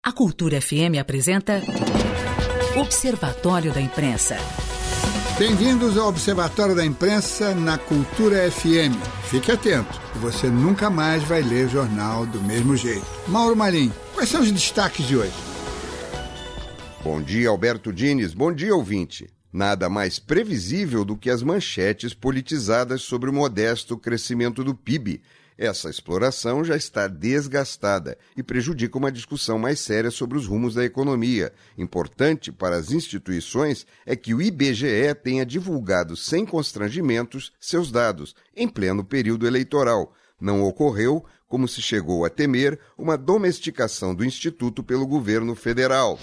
A Cultura FM apresenta Observatório da Imprensa. Bem-vindos ao Observatório da Imprensa na Cultura FM. Fique atento, você nunca mais vai ler jornal do mesmo jeito. Mauro Malim, quais são os destaques de hoje? Bom dia, Alberto Diniz. Bom dia, ouvinte. Nada mais previsível do que as manchetes politizadas sobre o modesto crescimento do PIB. Essa exploração já está desgastada e prejudica uma discussão mais séria sobre os rumos da economia. Importante para as instituições é que o IBGE tenha divulgado sem constrangimentos seus dados, em pleno período eleitoral. Não ocorreu, como se chegou a temer, uma domesticação do Instituto pelo governo federal.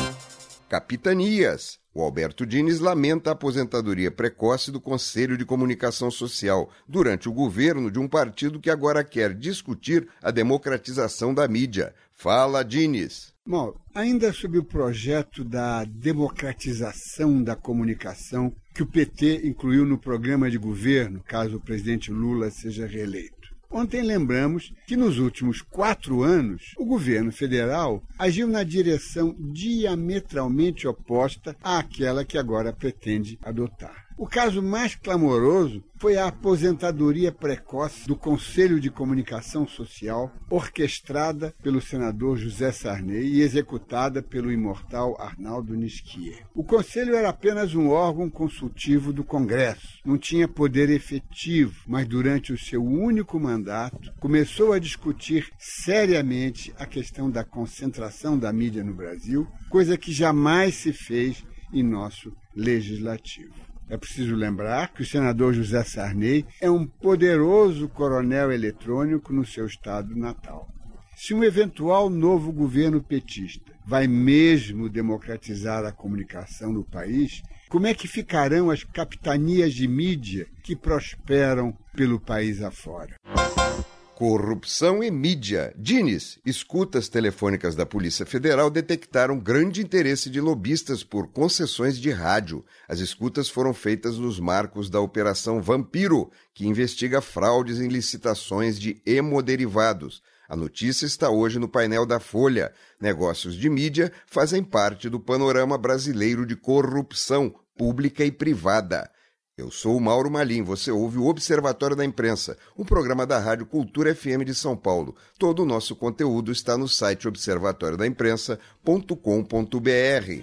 Capitanias. O Alberto Diniz lamenta a aposentadoria precoce do Conselho de Comunicação Social durante o governo de um partido que agora quer discutir a democratização da mídia. Fala, Diniz. Mauro, ainda sobre o projeto da democratização da comunicação que o PT incluiu no programa de governo, caso o presidente Lula seja reeleito. Ontem lembramos que nos últimos 4 anos, o governo federal agiu na direção diametralmente oposta àquela que agora pretende adotar. O caso mais clamoroso foi a aposentadoria precoce do Conselho de Comunicação Social, orquestrada pelo senador José Sarney e executada pelo imortal Arnaldo Nisquier. O Conselho era apenas um órgão consultivo do Congresso, não tinha poder efetivo, mas durante o seu único mandato começou a discutir seriamente a questão da concentração da mídia no Brasil, coisa que jamais se fez em nosso legislativo. É preciso lembrar que o senador José Sarney é um poderoso coronel eletrônico no seu estado natal. Se um eventual novo governo petista vai mesmo democratizar a comunicação no país, como é que ficarão as capitanias de mídia que prosperam pelo país afora? Corrupção e mídia. Diniz, escutas telefônicas da Polícia Federal detectaram grande interesse de lobistas por concessões de rádio. As escutas foram feitas nos marcos da Operação Vampiro, que investiga fraudes em licitações de hemoderivados. A notícia está hoje no painel da Folha. Negócios de mídia fazem parte do panorama brasileiro de corrupção pública e privada. Eu sou o Mauro Malim, você ouve o Observatório da Imprensa, um programa da Rádio Cultura FM de São Paulo. Todo o nosso conteúdo está no site observatoriodaimpressa.com.br.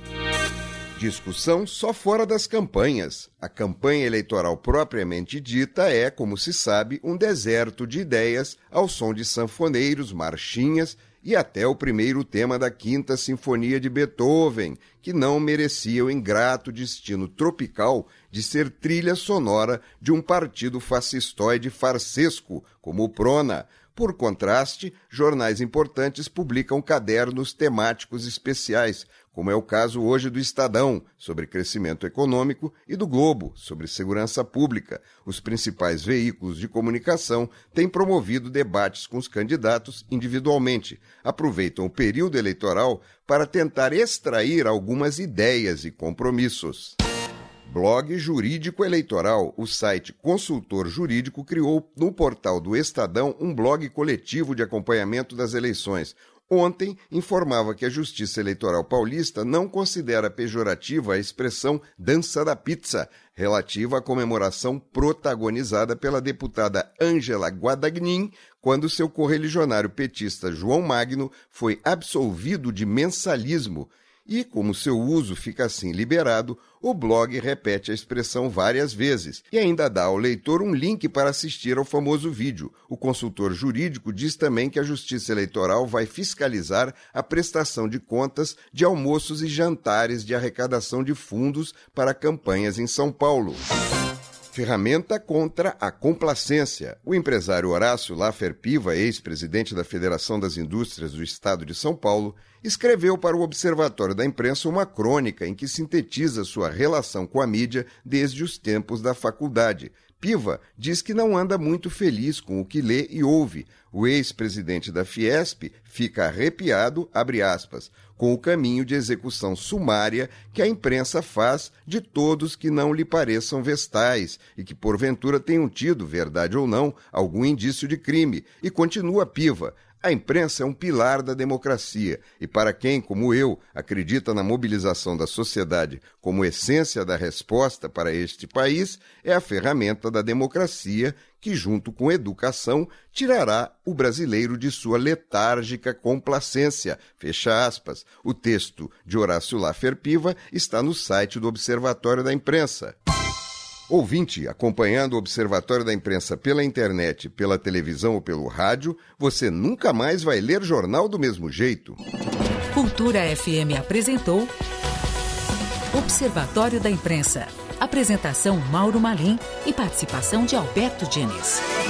Discussão só fora das campanhas. A campanha eleitoral propriamente dita é, como se sabe, um deserto de ideias ao som de sanfoneiros, marchinhas e até o primeiro tema da Quinta Sinfonia de Beethoven, que não merecia o ingrato destino tropical de ser trilha sonora de um partido fascistoide farsesco, como o Prona. Por contraste, jornais importantes publicam cadernos temáticos especiais, como é o caso hoje do Estadão, sobre crescimento econômico, e do Globo, sobre segurança pública. Os principais veículos de comunicação têm promovido debates com os candidatos individualmente. Aproveitam o período eleitoral para tentar extrair algumas ideias e compromissos. Blog Jurídico Eleitoral. O site Consultor Jurídico criou no portal do Estadão um blog coletivo de acompanhamento das eleições. Ontem, informava que a Justiça Eleitoral Paulista não considera pejorativa a expressão dança da pizza, relativa à comemoração protagonizada pela deputada Ângela Guadagnin, quando seu correligionário petista João Magno foi absolvido de mensalismo. E, como seu uso fica assim liberado, o blog repete a expressão várias vezes e ainda dá ao leitor um link para assistir ao famoso vídeo. O consultor jurídico diz também que a Justiça Eleitoral vai fiscalizar a prestação de contas de almoços e jantares de arrecadação de fundos para campanhas em São Paulo. Ferramenta contra a complacência. O empresário Horácio Laffer Piva, ex-presidente da Federação das Indústrias do Estado de São Paulo, escreveu para o Observatório da Imprensa uma crônica em que sintetiza sua relação com a mídia desde os tempos da faculdade. Piva diz que não anda muito feliz com o que lê e ouve. O ex-presidente da Fiesp fica arrepiado, abre aspas, com o caminho de execução sumária que a imprensa faz de todos que não lhe pareçam vestais e que porventura tenham tido, verdade ou não, algum indício de crime. E continua Piva. A imprensa é um pilar da democracia e para quem, como eu, acredita na mobilização da sociedade como essência da resposta para este país, é a ferramenta da democracia que, junto com educação, tirará o brasileiro de sua letárgica complacência. Fecha aspas. O texto de Horácio Laffer Piva está no site do Observatório da Imprensa. Ouvinte, acompanhando o Observatório da Imprensa pela internet, pela televisão ou pelo rádio, você nunca mais vai ler jornal do mesmo jeito. Cultura FM apresentou Observatório da Imprensa. Apresentação Mauro Malim e participação de Alberto Diniz.